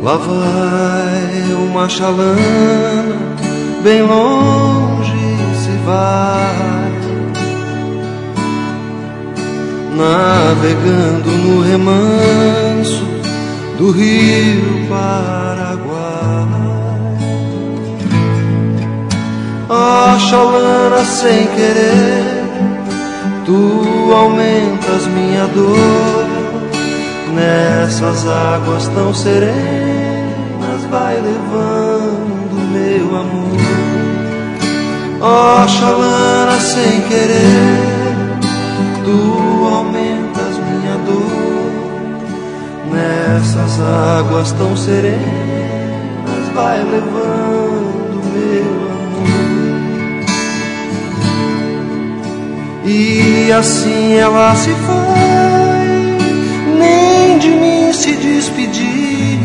Lá vai uma chalana, bem longe se vai, navegando no remanso do rio Paraguai. Ó chalana, sem querer, tu aumentas minha dor. Nessas águas tão serenas vai levando meu amor. Ó chalana, sem querer, tu aumentas minha dor. Nessas águas tão serenas vai levando meu amor. E assim ela se foi, nem de mim se despedir.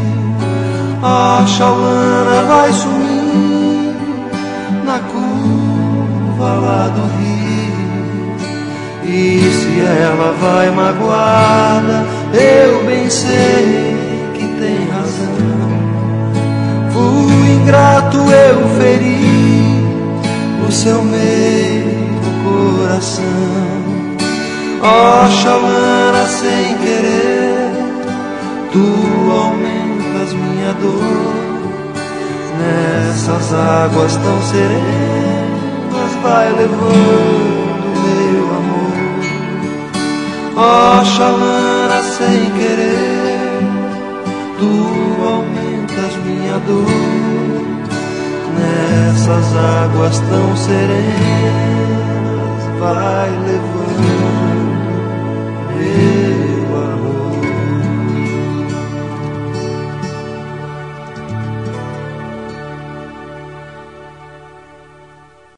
A chalana vai sumindo na curva lá do rio. E se ela vai magoada, eu bem sei que tem razão. Fui ingrato, eu feri o seu meio coração. Ó chalana, sem querer, tu aumentas minha dor. Nessas águas tão serenas vai levando meu amor. Ó chalana, sem querer, tu aumentas minha dor. Nessas águas tão serenas